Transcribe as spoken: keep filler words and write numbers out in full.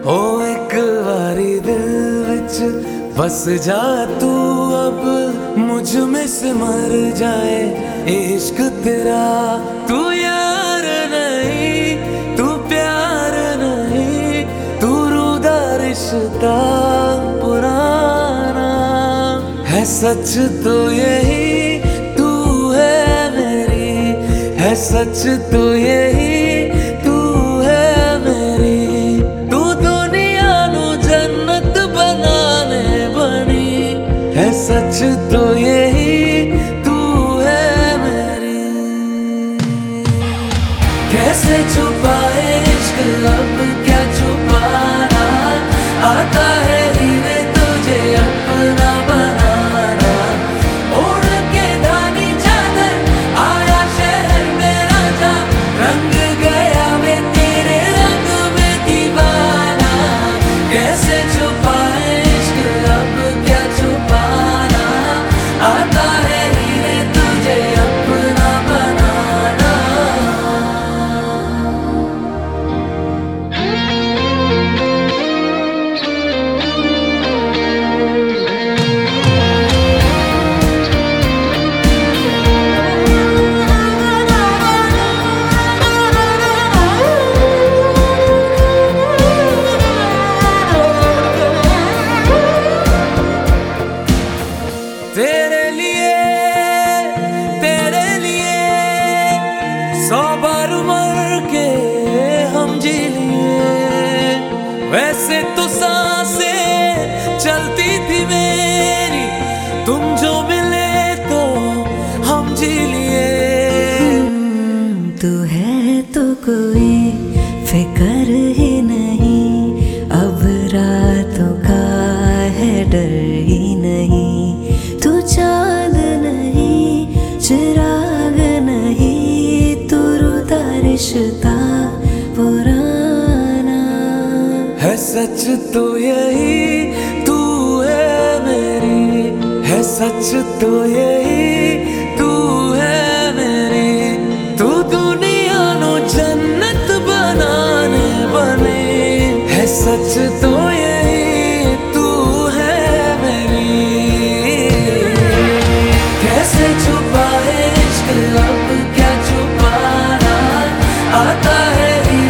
ओ एक बारी दिल विच बस जा तू, अब मुझ में से मर जाए इश्क तेरा। तू यार नहीं, तू प्यार नहीं, तू रूदा रिश्ता पुराना है। सच तो यही तू है मेरी, है सच तो यही तू है मेरी। तू दुनिया नू जन्नत बनाने बनी, है सच तो यही तू है मेरी। कैसे छुपाए इश्क अब क्या छुपाना, आता है हीरे तुझे अपना बनाना। ओढ़ के धानी चादर आया शहर मेरा जा, रंग गया मैं तेरे रंग में दीवाना। कैसे छुपाए इश्क अब क्या छुपाना, आता है हीरे तुझे अपना बनाना। तेरे लिए तेरे लिए सौ बार मर के हम जी लिए। वैसे तो सांसें चलती थी मेरी, तुम जो मिले तो हम जी लिए। तू है तो कोई फिक्र ही नहीं, अब रातों का है डर ही नहीं। तू चांद नहीं, चिराग नहीं, तू रूदा रिश्ता पुराना है। सच तो यही तू है मेरी, है सच तो यही तू है मेरी। तू दुनिया नो जन्नत बनाने बने, है सच तो यही तू है मेरी। कैसे छुपाए इश्क अब क्या छुपाना, आता है